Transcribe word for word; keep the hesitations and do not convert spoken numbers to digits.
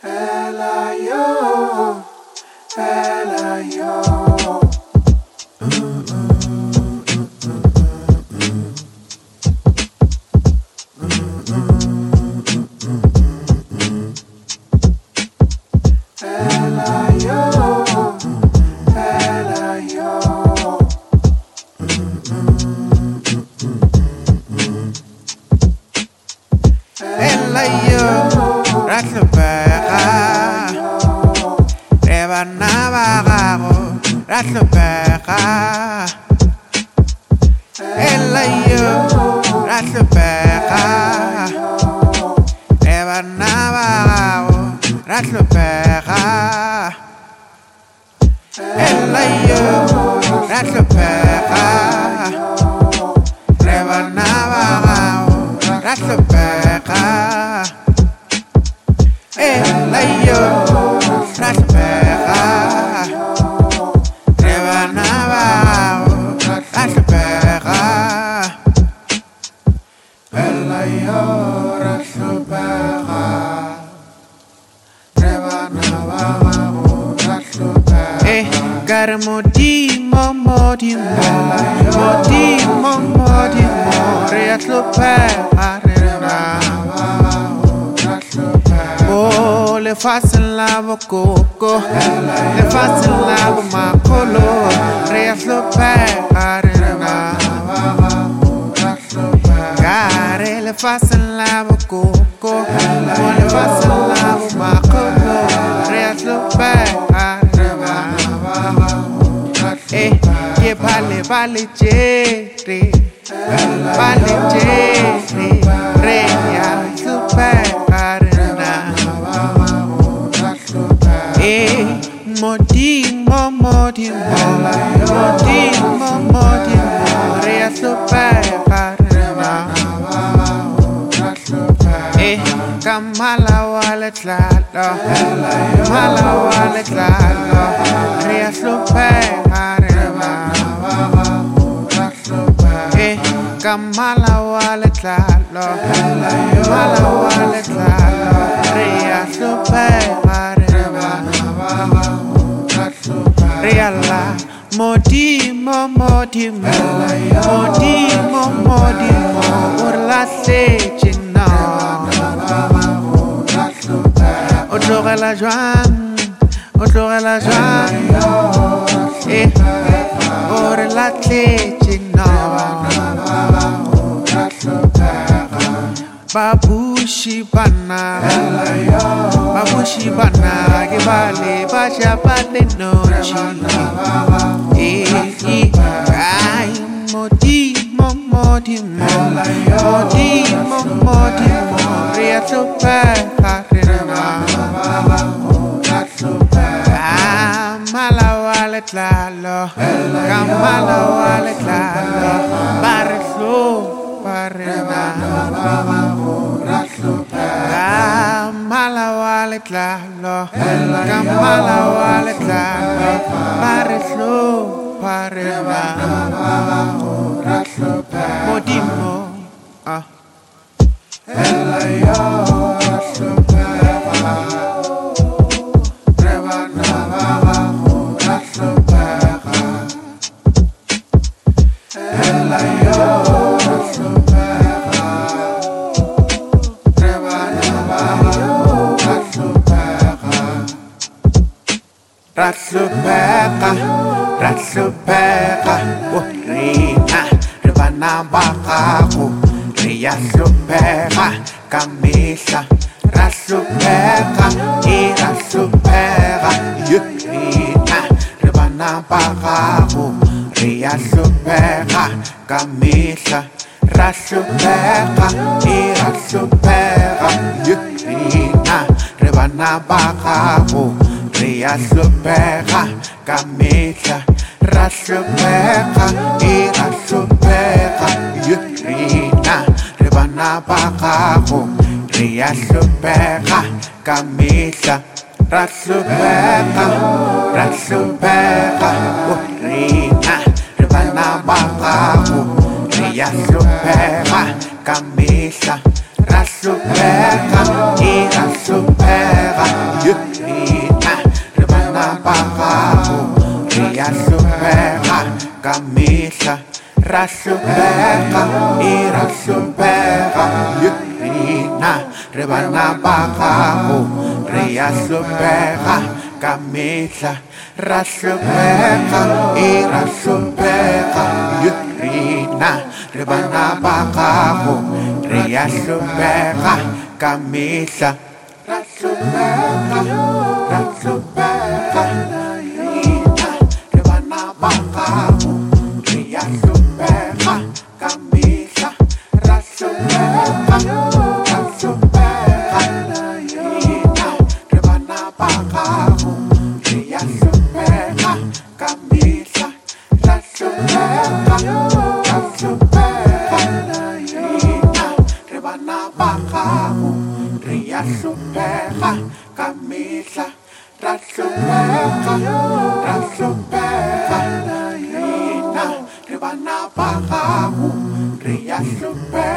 Ela yo, ela yo. Ela yo, ela yo. Ela yo, ratlopera, rebanabagago, ratlopera. Ela yo, ratlopera, rebanabagago, ratlopera. Ela yo, ratlopera, rebanabagago, ratlopera. Ela yo, ratlopera, rebanabagago, ratlopera. Ela yo, ratlopera, rebanabagago, ratlopera. Eh, cara modi mo modi mo, modi mo modi mo, ratlopera, oh, le facen la bococo, le facen la bomacolo, ratlopera. Care le facen la bococo, le facen la bomacolo, ratlopera. Eh, que vale, vale, jere, vale, jere, real, super, eh, modi, mo, modi, mo, modi, mo, modi, mo, real, super, eh, kamala wale tlalo, kamala wale tlalo, real, super, eh, kamala wale tlalo, kamala wale tlalo, real, super, real la, modi, mo, modi, mo, modi, mo, modi, mo, urla seche no, otlore la joan, otlore la joan, eh, urla seche no. Babushi bana, babushi bana, que vale, vaya vale noche. Eh, eh, ay, modi, mo, modi, mo, modi, mo, modi, mo, reato para Kamala wale tlalo, kamala wale tlalo, barrio, barrena. Kamala wale tlalo, kamala wale tlalo, barrio, barrena. Modimo, ah. Ela yo, ratlopera, rebanabagago, ratlopera. Ela yo, ratlopera, rebanabagago, ratlopera. Ratlopera, ratlopera, oh, rina, rebanabagago, ratlopera, camisa, ratlopera, y ratlopera, rina, rebanabagago, ratlopera, camisa, ratlopera, y ratlopera, rina, rebanabagago. Ratlopera, camisa, ratlopera, y ratlopera, yutrina, rebanabagago, ratlopera, camisa, ratlopera, ratlopera, yutrina, rebanabagago, ratlopera, camisa, hlupheka, iyahlupheka, yurina, re bana ba gago, re a hlupheka, ka mehla, ra hlupheka, ira hlupheka, yurina, re bana ba gago, re a hlupheka, ka mehla, ra hlupheka, ira hlupheka, yurina, re bana ba gago, re a hlupheka, ka mehla, ra hlupheka, ra hlupheka, yurina, re bana ba gago, re a hlupheka, ka mehla, ra hlupheka, ra hlupheka, yurina, re bana ba gago, re a hlupheka, ka mehla, ra hlupheka, ra hlupheka, yurina, re bana ba gago, re a hlupheka, ka mehla, ra hlupheka, ra hlupheka, yurina, re bana ba gago, re a hlupheka.